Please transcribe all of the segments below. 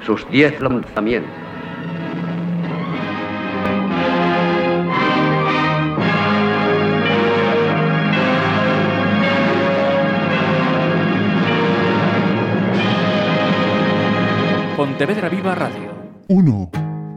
sus 10 lanzamientos. Pontevedra Viva Radio. 1.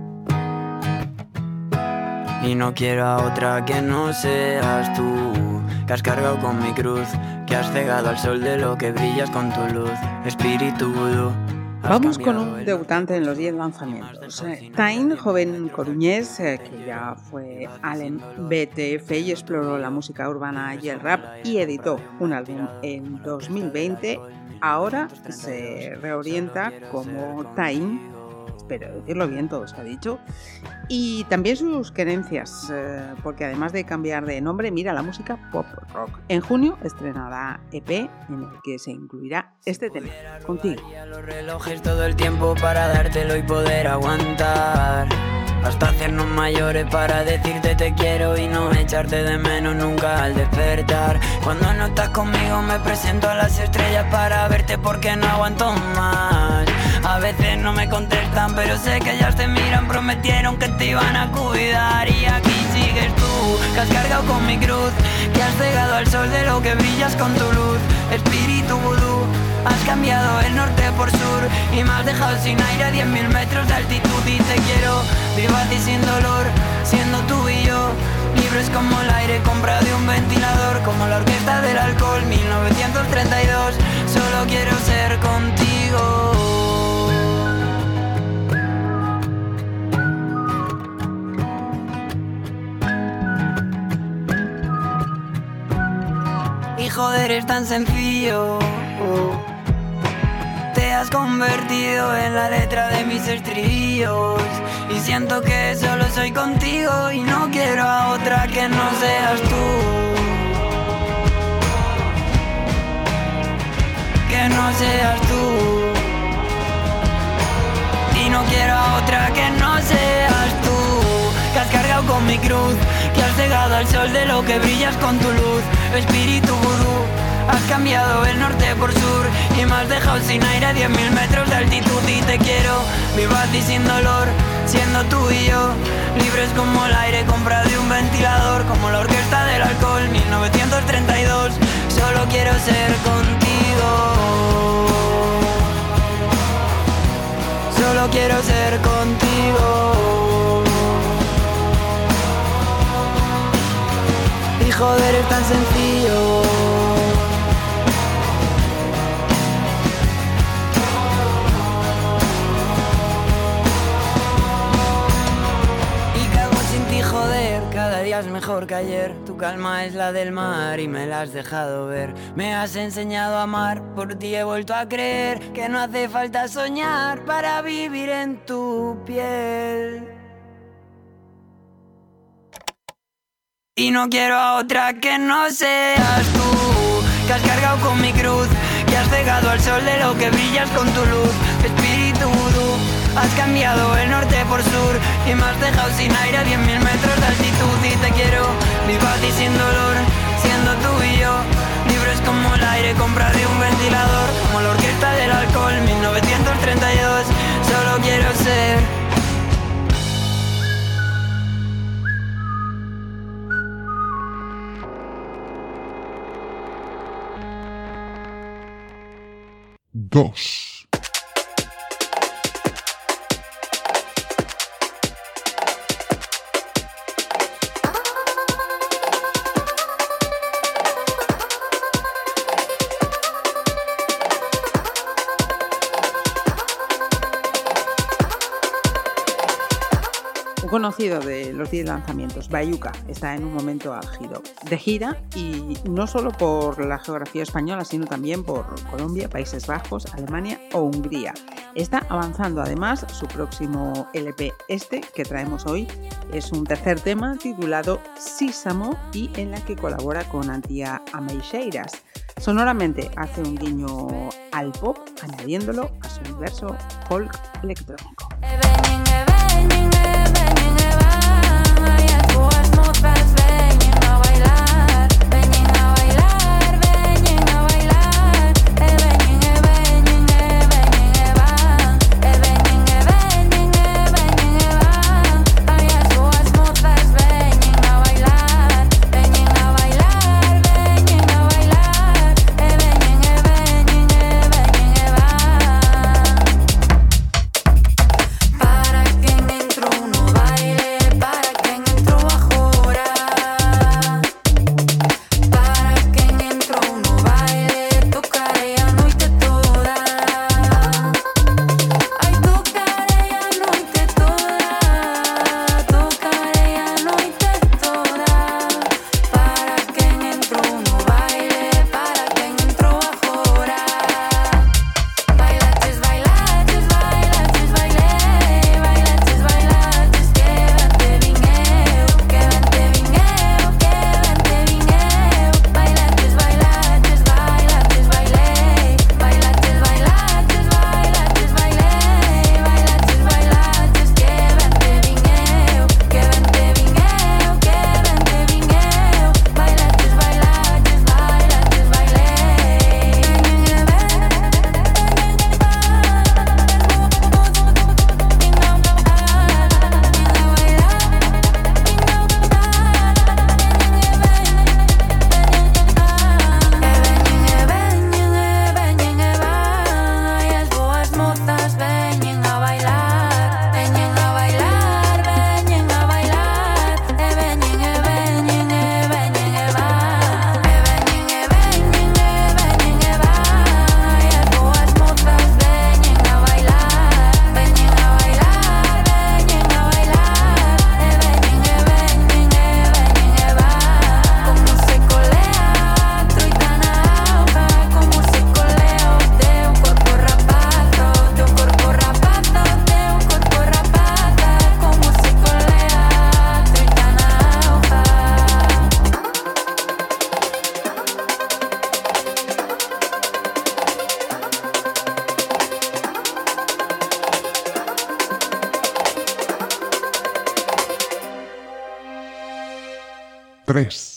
Y no quiero a otra que no seas tú, que has cargado con mi cruz, que has cegado al sol de lo que brillas con tu luz, espíritu vudú. Vamos con un debutante en los 10 lanzamientos. Tain, joven coruñés que ya fue al BTF y exploró la música urbana y el rap y editó un álbum en 2020. Ahora se reorienta como Tain, espero decirlo bien, todo se ha dicho, y también sus querencias, porque además de cambiar de nombre, mira la música pop rock. En junio estrenará EP en el que se incluirá este tema, Contigo. Los relojes todo el tiempo para dártelo y poder aguantar, hasta hacernos mayores para decirte te quiero y no echarte de menos nunca al despertar. Cuando no estás conmigo me presento a las estrellas para verte porque no aguanto más. A veces no me contestan pero sé que ellas te miran, prometieron que te iban a cuidar. Y aquí sigues tú, que has cargado con mi cruz, que has cegado al sol de lo que brillas con tu luz, espíritu vudú. Has cambiado el norte por sur y me has dejado sin aire a 10.000 metros de altitud. Y te quiero vivo a ti sin dolor, siendo tú y yo libres como el aire comprado de un ventilador, como la orquesta del alcohol 1932. Solo quiero ser contigo. Y joder, es tan sencillo. Te has convertido en la letra de mis estribillos y siento que solo soy contigo y no quiero a otra que no seas tú. Que no seas tú. Y no quiero a otra que no seas tú, que has cargado con mi cruz, que has cegado al sol de lo que brillas con tu luz, espíritu vudú. Has cambiado el norte por sur y me has dejado sin aire a 10.000 metros de altitud. Y te quiero vivo a ti sin dolor, siendo tú y yo libres como el aire comprado de un ventilador, como la orquesta del alcohol 1932. Solo quiero ser contigo. Solo quiero ser contigo. Y joder, es tan sencillo. Cada día es mejor que ayer, tu calma es la del mar y me la has dejado ver. Me has enseñado a amar, por ti he vuelto a creer que no hace falta soñar para vivir en tu piel. Y no quiero a otra que no seas tú, que has cargado con mi cruz, que has cegado al sol de lo que brillas con tu luz, espíritu vudú. Has cambiado el norte por sur y me has dejado sin aire a 10.000 metros de altitud. Y te quiero vivo a ti sin dolor, siendo tú y yo libres como el aire comprado de un ventilador, como la orquesta del alcohol 1932. Solo quiero ser. Dos. Conocido de los 10 lanzamientos, Bayuca está en un momento álgido de gira y no solo por la geografía española, sino también por Colombia, Países Bajos, Alemania o Hungría. Está avanzando además su próximo LP que traemos hoy. Es un tercer tema titulado Sísamo y en la que colabora con Antía Ameixeiras. Sonoramente hace un guiño al pop, añadiéndolo a su universo folk electrónico. Venga 3.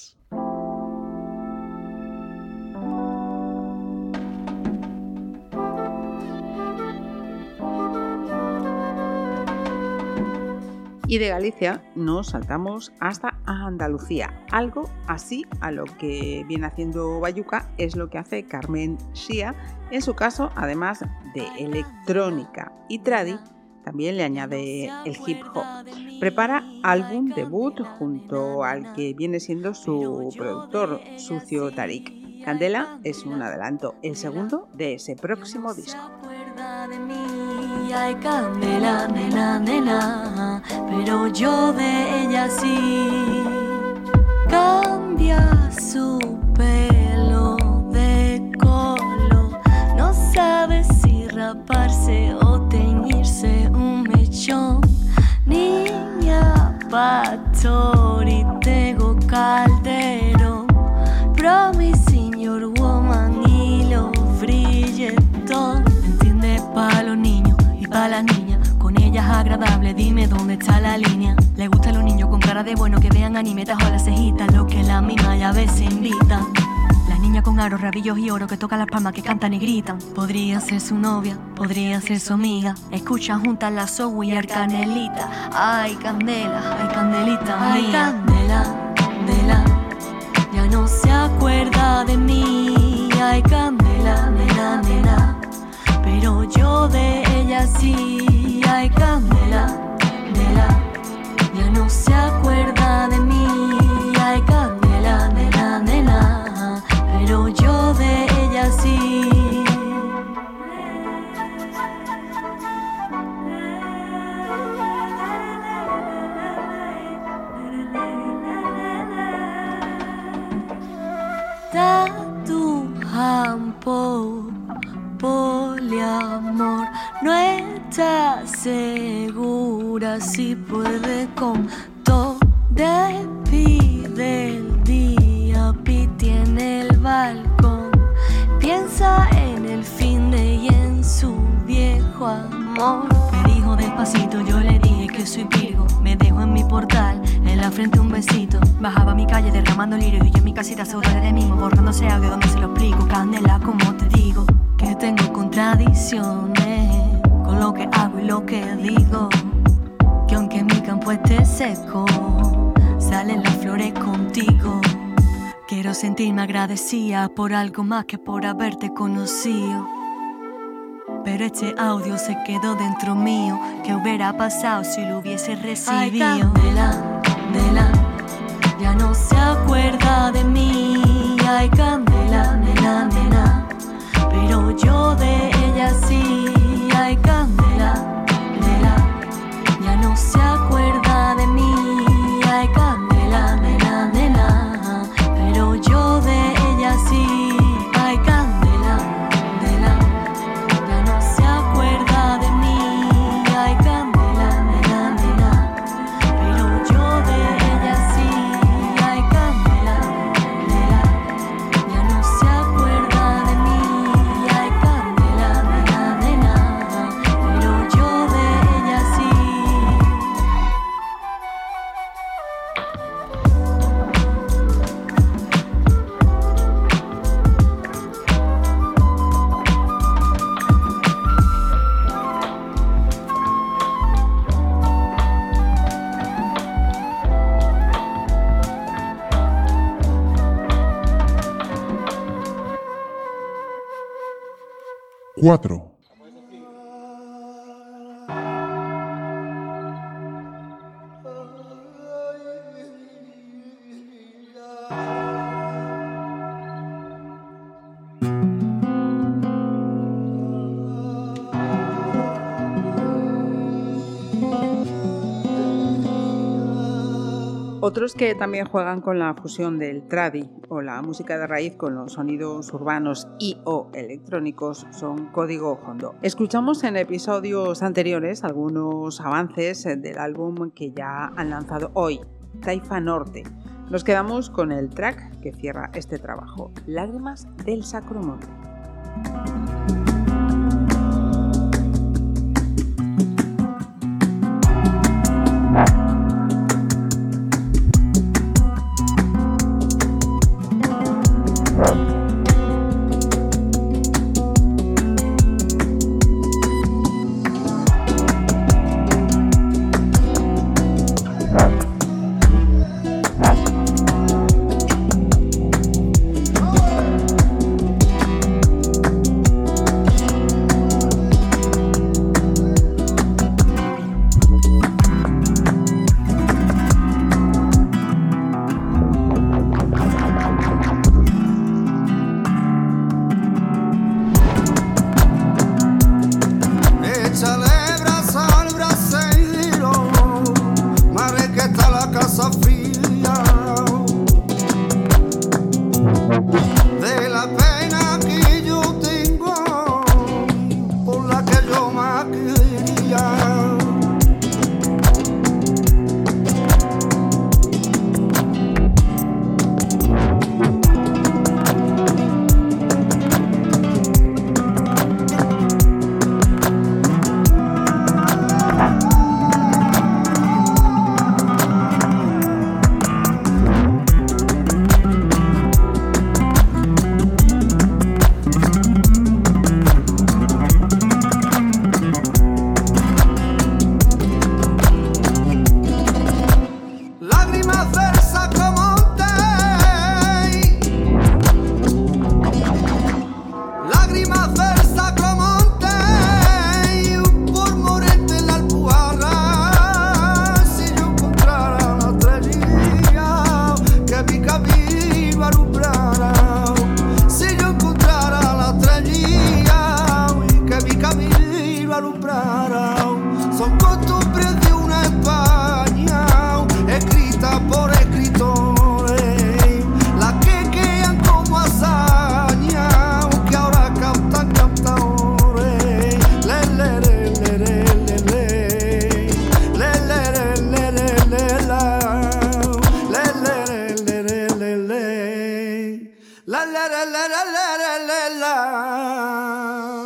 Y de Galicia nos saltamos hasta Andalucía. Algo así a lo que viene haciendo Bayuca es lo que hace Carmen Shia. En su caso, además de electrónica y tradi, también le añade el hip hop. Prepara álbum debut junto al que viene siendo su productor, Sucio Tarik. Candela es un adelanto, el segundo de ese próximo disco. Ay, Candela, nena, nena, pero yo de ella sí. Cambia su pelo de color, no sabe si raparse o teñirse un mechón. Niña Pastori, Tego Calderón, Promising Your Woman y los brilletón. ¿Entiendes? Pa' los niños y pa' las niñas, con ellas agradable, dime dónde está la línea. Le gustan los niños con cara de bueno que vean anime, tajo las cejitas, lo que la mima y a veces invitan. Las niñas con aros, rabillos y oro que tocan las palmas, que cantan y gritan. Podría ser su novia, podría ser su amiga. Escuchan juntas la Zoe y el Canelita. Ay, Candela, ay, Candelita mía. Ay, Candela, Candela, ya no se acuerda de mí. Ay, Candela, nena, nena, pero yo de ella sí. Ay, Candela, Candela, ya no se acuerda de mí. Ay, Candela, nena, nena, pero yo de ella sí. Tatu hampo poliamor, no está segura si puede con todo. Despide el día, Piti en el balcón, piensa en el fin de y en su viejo amor. Me dijo despacito, yo le dije que soy Virgo. Me dejo en mi portal, en la frente un besito. Bajaba a mi calle derramando lirio y yo en mi casita saudade de mimo, borrándose audio donde se lo explico. Candela, como te digo, que tengo contradicciones con lo que hago y lo que digo. Que aunque mi campo esté seco, salen las flores contigo. Quiero sentirme agradecida por algo más que por haberte conocido. Pero este audio se quedó dentro mío. ¿Qué hubiera pasado si lo hubiese recibido? Ay, Candela, Candela, ya no se acuerda de mí. Ay, Candela, nena, nena, pero yo de ella sí. Ay, Candela, Candela, ya no se acuerda de mí. Ay, Candela, nena, nena, pero yo de ella sí. Ay, Candela, Candela, ya no se acuerda de mí. Ay, Candela, nena, nena, pero yo de ella sí. Ay, Candela, Candela, ya no se acuerda de mí. Ay, Candela, nena, nena, pero yo de ella sí. Cuatro. Otros que también juegan con la fusión del tradi o la música de raíz con los sonidos urbanos y o electrónicos son Código Hondo. Escuchamos en episodios anteriores algunos avances del álbum que ya han lanzado hoy, Taifa Norte. Nos quedamos con el track que cierra este trabajo, Lágrimas del Sacromonte. son costumbres de una España escrita por escritores, las que quedan como hazaña, que ahora cantan cantadores. Le, le, le, le, le, le, le. Le, le, le, le, le, le, la. Le, le, le, le, le, le. La, la, la, la, la, la, la, la.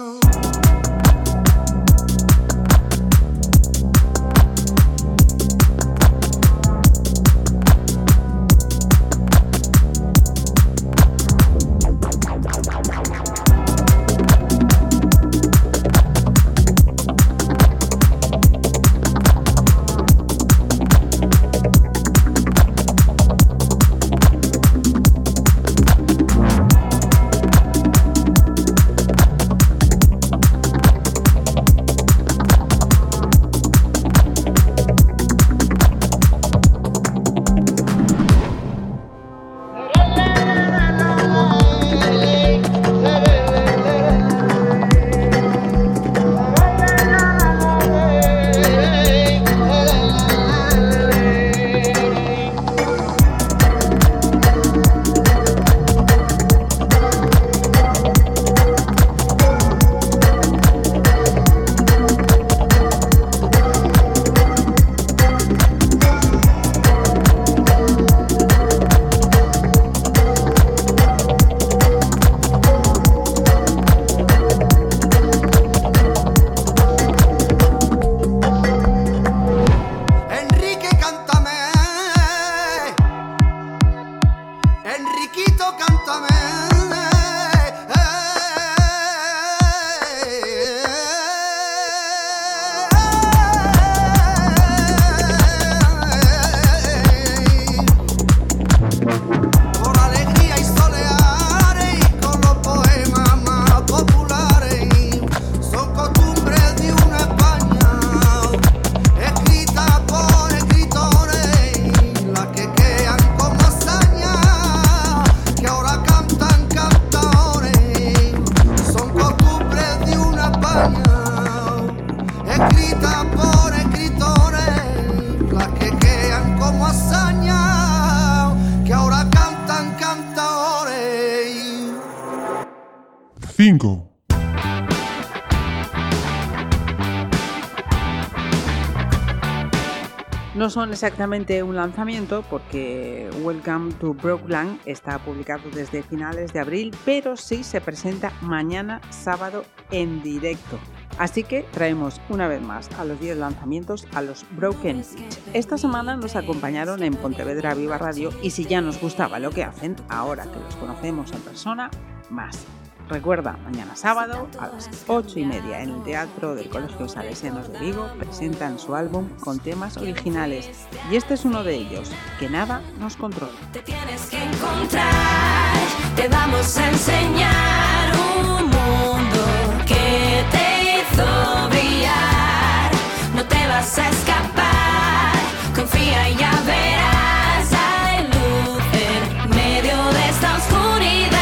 No son exactamente un lanzamiento porque Welcome to Brokeland está publicado desde finales de abril, pero sí se presenta mañana sábado en directo. Así que traemos una vez más a los 10 lanzamientos a los Broken Beach. Esta semana nos acompañaron en Pontevedra Viva Radio y si ya nos gustaba lo que hacen, ahora que los conocemos en persona, más. Recuerda, mañana sábado a las 8:30 en el Teatro del Colegio Salesianos de Vigo presentan su álbum con temas originales y este es uno de ellos, Que nada nos controla. Te tienes que encontrar, te vamos a enseñar un mundo que te hizo brillar, no te vas a escapar, confía y ya verás, hay luz en medio de esta oscuridad.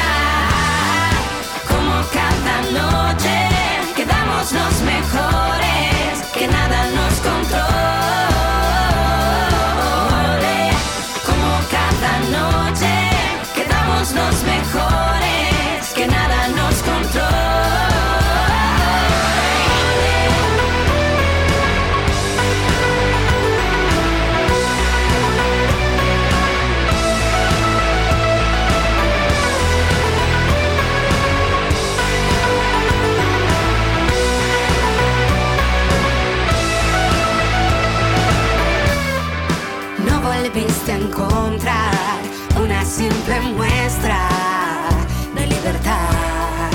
Cada noche quedamos los mejores, que nada nos controle. Como cada noche quedamos los mejores, que nada nos controle. Volviste a encontrar una simple muestra de libertad.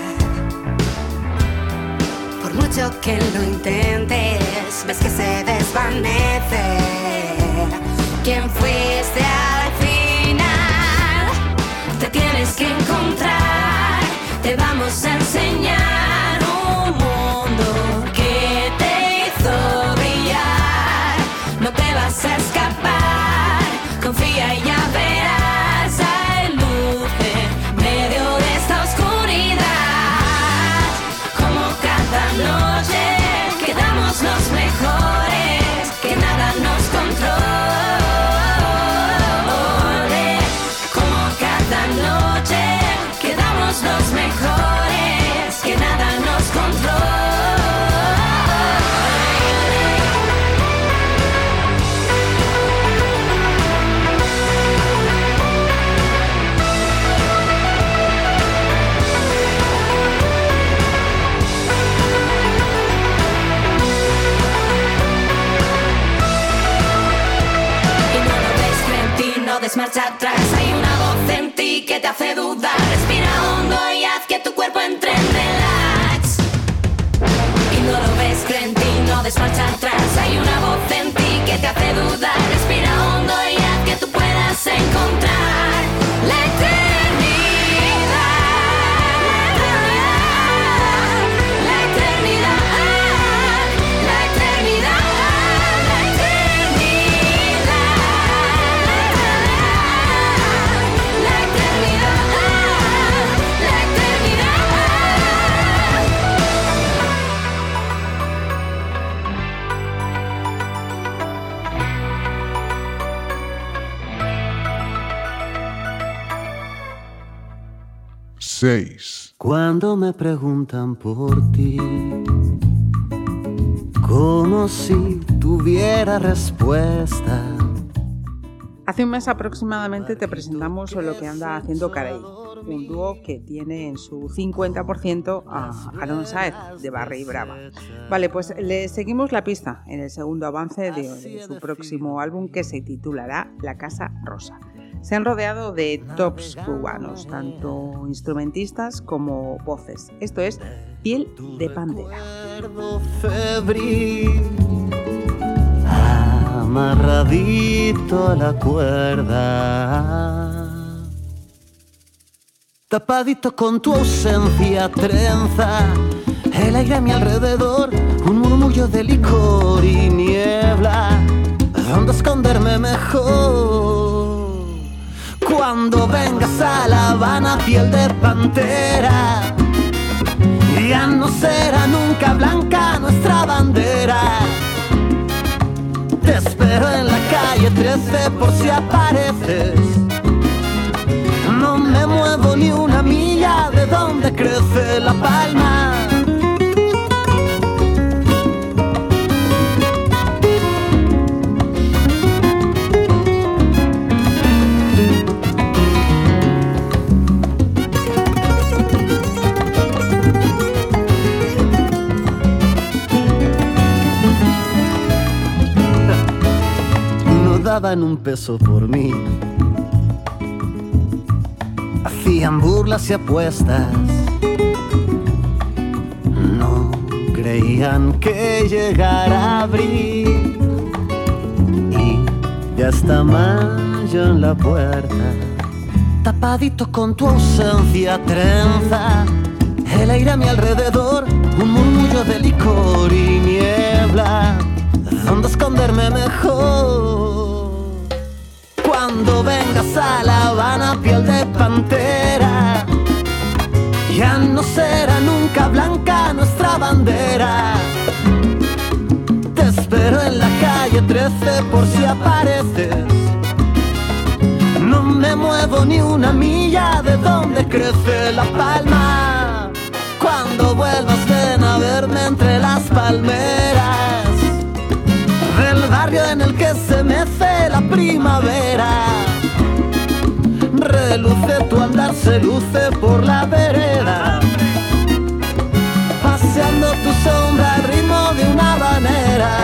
Por mucho que lo intentes, ves que se desvanece. ¿Quién fuiste al final? Te tienes que encontrar, te vamos a enseñar un mundo que te hizo brillar. No te vas a escapar. Confía y ya verás, hay luz en medio de esta oscuridad. Como cada noche que des marcha atrás. Hay una voz en ti que te hace dudar. Respira hondo y haz que tu cuerpo entre en relax. Y no lo ves, cree en ti, no des marcha atrás. Hay una voz en ti que te hace dudar. Respira hondo y haz que tú puedas encontrar la eternidad. Cuando me preguntan por ti, como si tuviera respuesta. Hace un mes aproximadamente te presentamos lo que anda haciendo Carey, un dúo que tiene en su 50% a Aaron Saez, de Barry Brava. Vale, pues le seguimos la pista en el segundo avance de su próximo álbum, que se titulará La Casa Rosa. Se han rodeado de tops cubanos, tanto instrumentistas como voces. Esto es Piel de Pantera. Febril, amarradito a la cuerda, tapadito con tu ausencia trenza, el aire a mi alrededor, un murmullo de licor y niebla. ¿Dónde esconderme mejor? Cuando vengas a La Habana, piel de pantera, ya no será nunca blanca nuestra bandera. Te espero en la calle 13 por si apareces. No me muevo ni una milla de donde crece la palma. Daban un peso por mí, hacían burlas y apuestas, no creían que llegara abril y ya está mayo en la puerta. Tapadito con tu ausencia trenza, el aire a mi alrededor, un murmullo de licor y niebla. ¿Dónde esconderme mejor? Cuando vengas a La Habana, piel de pantera, ya no será nunca blanca nuestra bandera. Te espero en la calle 13 por si apareces. No me muevo ni una milla de donde crece la palma. Cuando vuelvas ven a verme entre las palmeras del barrio en el que se mece la primavera. Reluce tu andar, se luce por la vereda, paseando tu sombra al ritmo de una habanera.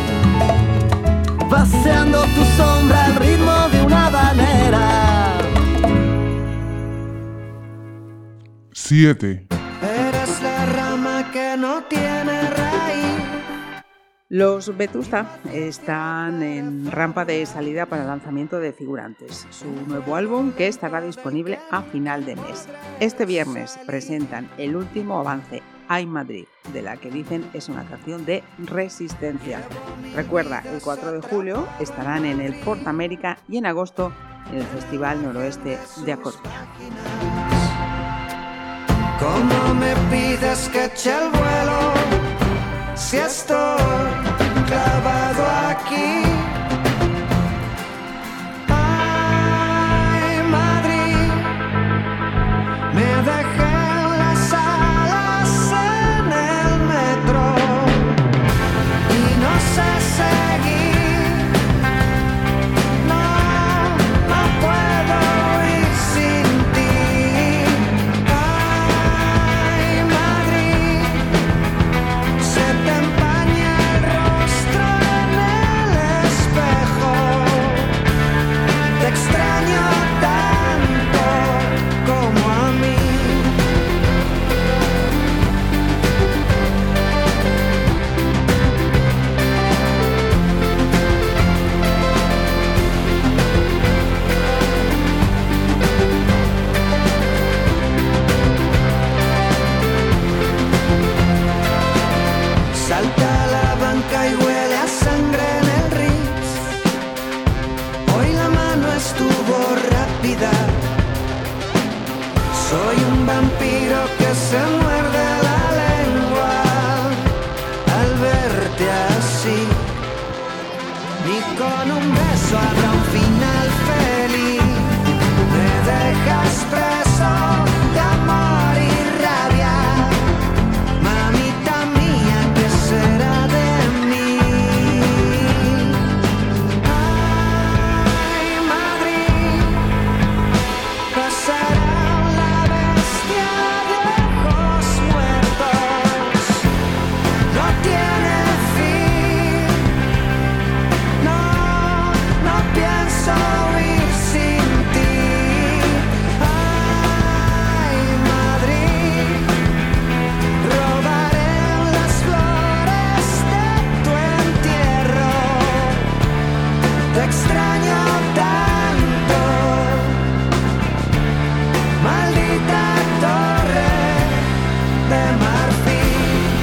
Paseando tu sombra al ritmo de una habanera. 7. Eres la rama que no tiene raíz. Los Vetusta están en rampa de salida para el lanzamiento de Figurantes, su nuevo álbum, que estará disponible a final de mes. Este viernes presentan el último avance, Ay Madrid, de la que dicen es una canción de resistencia. Recuerda, el 4 de julio estarán en el Port América y en agosto en el Festival Noroeste de A Coruña. ¿Cómo me pides que eche el vuelo si estoy clavado aquí? Ay, Madrid, me dejé las alas en el metro y no sé seguir. No, no puedo ir sin ti. Ay, Madrid, se te empaña el rostro en el ni con un beso habrá un final feliz. Me dejas preso de amor y rabia, mamita mía, ¿qué será de mí? Ay, Madrid, pasará la bestia de ojos muertos, no tiene fin, no pienso ir sin ti. Ay, Madrid, robaré las flores de tu entierro, te extraño tanto, maldita torre de marfil.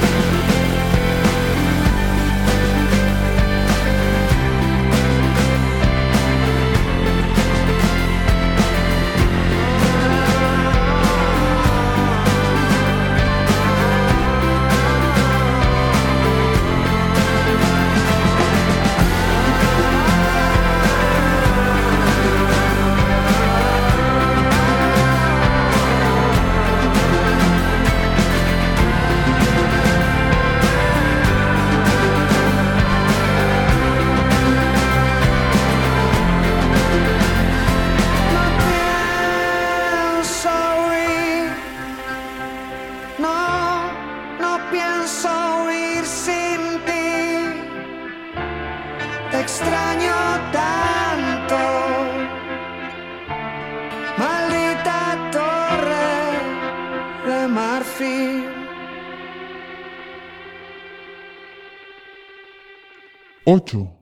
8.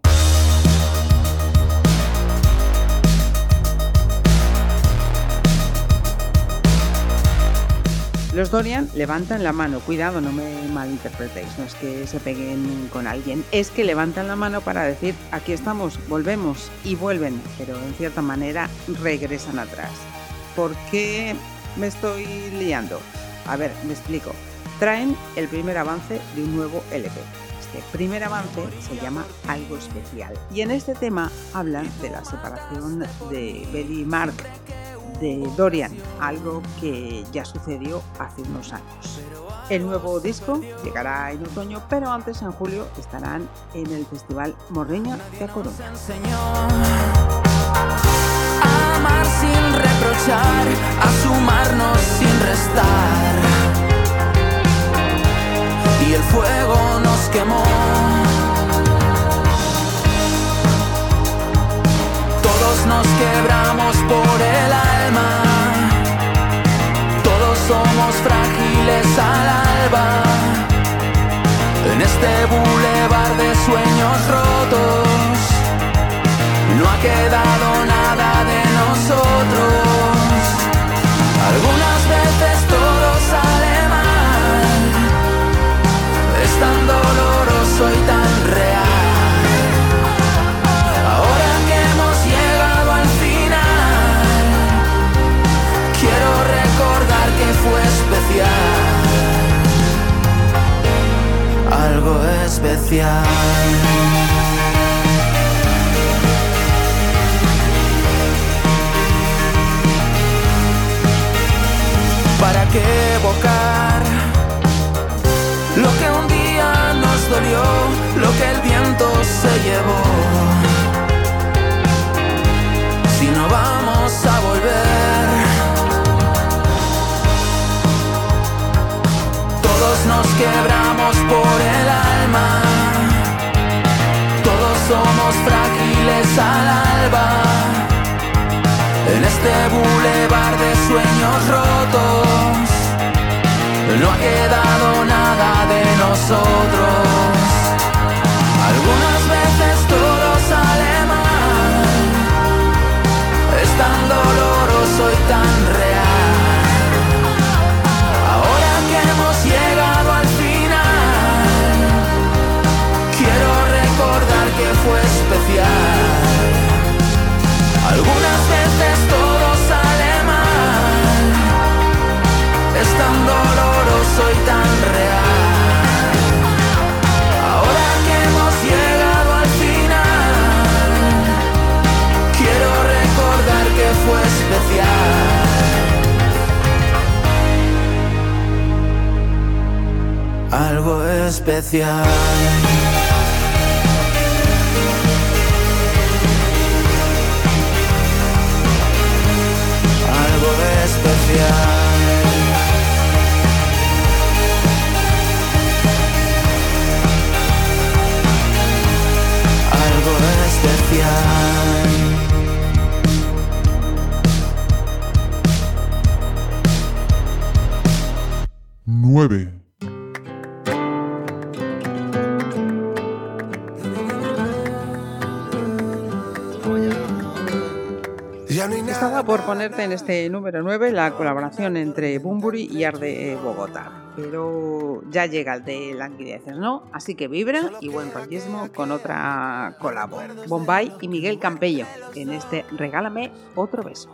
Los Dorian levantan la mano, cuidado, no me malinterpretéis, no es que se peguen con alguien, es que levantan la mano para decir aquí estamos, volvemos, y vuelven, pero en cierta manera regresan atrás. ¿Por qué me estoy liando? A ver, me explico. Traen el primer avance de un nuevo LP. Este primer avance se llama Algo Especial y en este tema hablan de la separación de Betty y Mark de Dorian, algo que ya sucedió hace unos años. El nuevo disco llegará en otoño, pero antes en julio estarán en el Festival Morreña de A Coruña. A amar sin reprochar, a sumarnos sin restar, y el fuego nos quemó. Todos nos quebramos por el alma, todos somos frágiles al alba, en este bulevar de sueños rotos, no ha quedado nada de nosotros. Algunas veces todo sale mal, es tan doloroso y tan real. Ahora que hemos llegado al final, quiero recordar que fue especial, algo especial. ¿Para qué evocar lo que un día nos dolió, lo que el viento se llevó? Si no vamos a volver, todos nos quebramos por el alma, todos somos frágiles al alba, en este bulevar de sueños rotos, no ha quedado nada de nosotros. Algunas veces todo sale mal, es tan doloroso y tan real. Ahora que hemos llegado al final, quiero recordar que fue especial. Algunas veces todo sale mal, es tan doloroso y tan real. Ahora que hemos llegado al final, especial. Algo especial. Algo especial. 9. Estaba por ponerte en este número 9 la colaboración entre Bunbury y Arde Bogotá, pero ya llega el de Languideces, ¿no? Así que vibra y buen rollismo con otra colabo, Bombay y Miguel Campello, en este Regálame otro beso.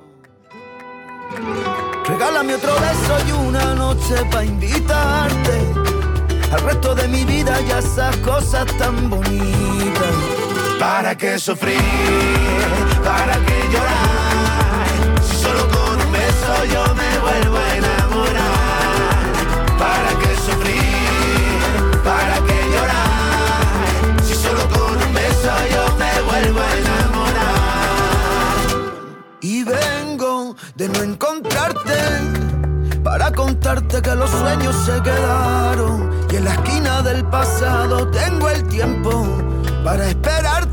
Regálame otro beso y una noche pa' invitarte al resto de mi vida y a esas cosas tan bonitas. ¿Para qué sufrir? ¿Para qué llorar? Si solo con un beso yo me vuelvo a enamorar. ¿Para qué sufrir? ¿Para qué llorar? Si solo con un beso yo me vuelvo a enamorar. Y vengo de no encontrarte para contarte que los sueños se quedaron y en la esquina del pasado tengo el tiempo para esperarte.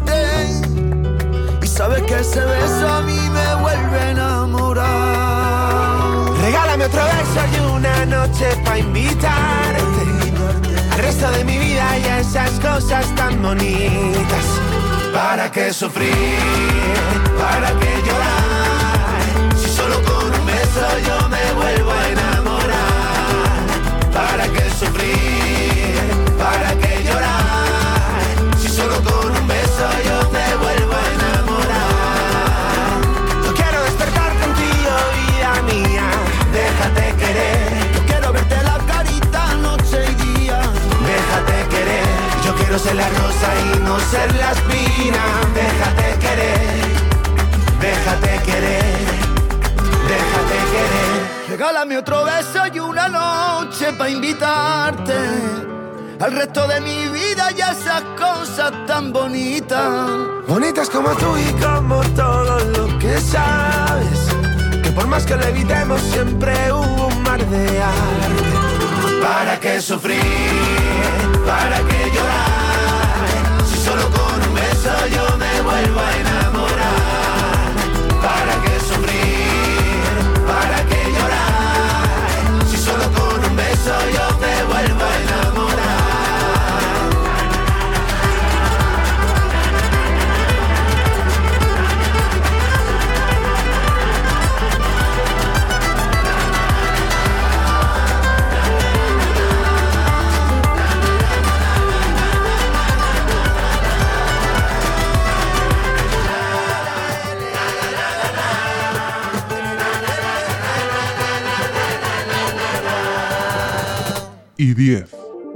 Y sabes que ese beso a mí me vuelve a enamorar. Regálame otro beso y una noche pa' invitarte al resto de mi vida y a esas cosas tan bonitas. ¿Para qué sufrir? ¿Para qué llorar? Si solo con un beso yo me vuelvo a enamorar. ¿Para qué sufrir? ¿Para qué llorar? Si solo con un beso yo me vuelvo a enamorar. Yo quiero despertar contigo, vida mía. Déjate querer. Yo quiero verte la carita noche y día. Déjate querer. Yo quiero ser la rosa y no ser la espina. Déjate querer. Déjate querer. Déjate querer. Regálame otro beso y una noche pa' invitarte al resto de mi vida y a esas cosas tan bonitas. Bonitas como tú y como todo lo que sabes, que por más que lo evitemos siempre hubo un mar de arte. ¿Para qué sufrir? ¿Para qué llorar? Si solo con un beso yo me vuelvo a enamorar. ¿Para qué sufrir? ¿Para qué llorar? Si solo con un beso yo me vuelvo a enamorar. Y 10.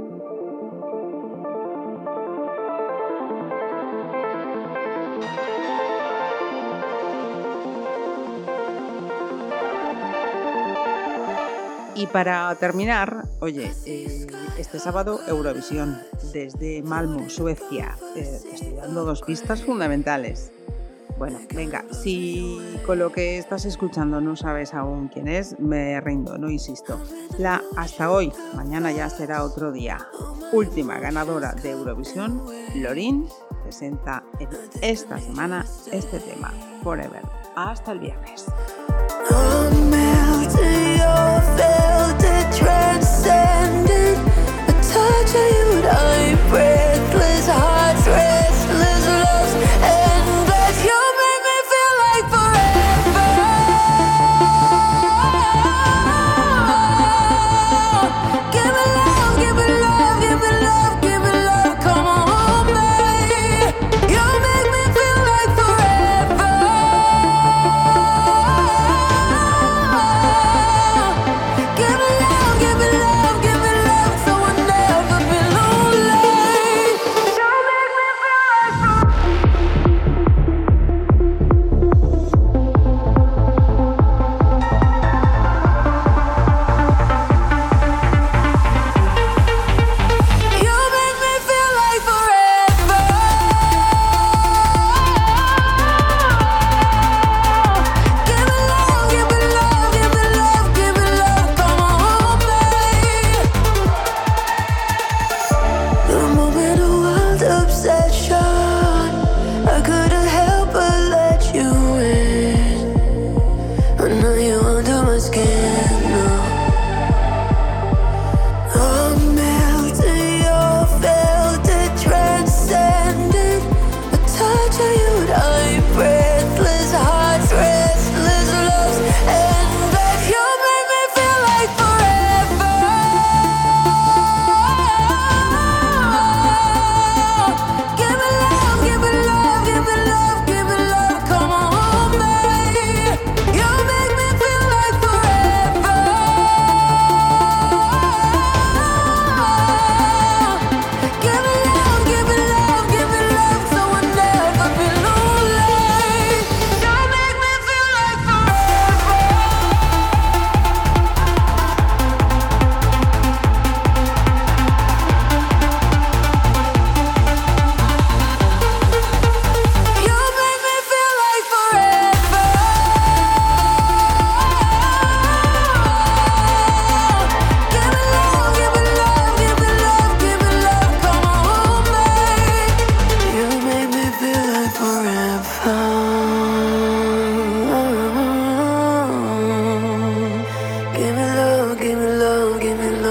Y para terminar, oye, este sábado Eurovisión desde Malmö, Suecia. Estoy dando 2 pistas fundamentales. Bueno, venga, si con lo que estás escuchando no sabes aún quién es, me rindo, no insisto. La hasta hoy, mañana ya será otro día. Última ganadora de Eurovisión, Loreen, presenta en esta semana este tema, Forever. Hasta el viernes. love, give me love, give me love.